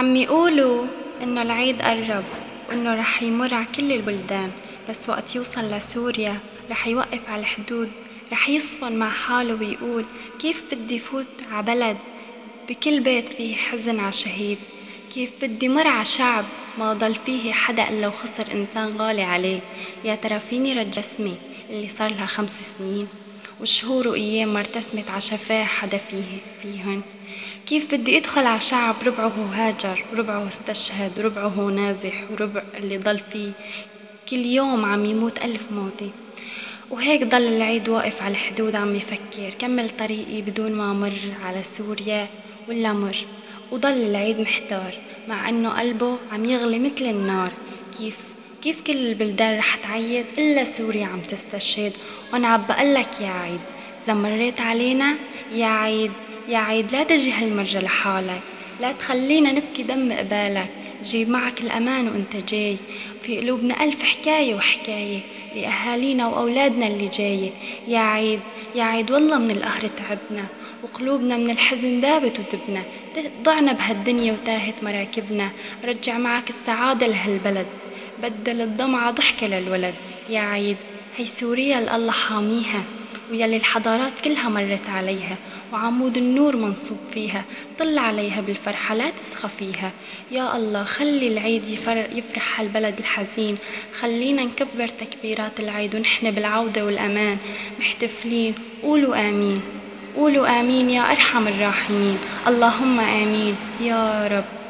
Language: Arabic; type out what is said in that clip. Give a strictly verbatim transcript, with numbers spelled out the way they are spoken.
عم يقولوا إنه العيد قرب وإنه رح يمر على كل البلدان، بس وقت يوصل لسوريا رح يوقف على الحدود، رح يصفن مع حاله ويقول كيف بدي فوت ع بلد بكل بيت فيه حزن ع شهيد، كيف بدي مر ع شعب ما ضل فيه حدا إلا وخسر إنسان غالي عليه. يا ترى فيني رد جسمي اللي صار لها خمس سنين وشهور وأيام ما ارتسمت ع شفاه حدا فيه فيهن. كيف بدي أدخل ع شعب ربعه هاجر وربعه استشهد وربعه نازح وربع اللي ضل فيه كل يوم عم يموت ألف موتة، وهيك ضل العيد واقف على الحدود عم يفكر كمل طريقي بدون ما مر على سوريا ولا مر. وضل العيد محتار مع انه قلبه عم يغلي مثل النار. كيف كيف كل البلدان رح تعيد إلا سوريا عم تستشهد، وأنا عم بقلك يا عيد إذا مريت علينا يا عيد يا عيد لا تجي هالمرة لحالك، لا تخلينا نبكي دم قبالك، جيب معك الأمان وانت جاي. في قلوبنا ألف حكاية وحكاية لأهالينا وأولادنا اللي جاية. يا عيد يا عيد والله من القهر تعبنا وقلوبنا من الحزن دابت وتبنا، ضعنا بهالدنيا وتاهت مراكبنا، رجع معك السعادة لهالبلد، بدل الضمعة ضحكة للولد. يا عيد هي سوريا اللي الله حاميها ويلي الحضارات كلها مرت عليها وعمود النور منصوب فيها، طل عليها بالفرحة لا تسخى فيها. يا الله خلي العيد يفر يفرح هالبلد الحزين، خلينا نكبر تكبيرات العيد ونحن بالعودة والأمان محتفلين. قولوا آمين، قولوا آمين يا أرحم الراحمين، اللهم آمين يا رب.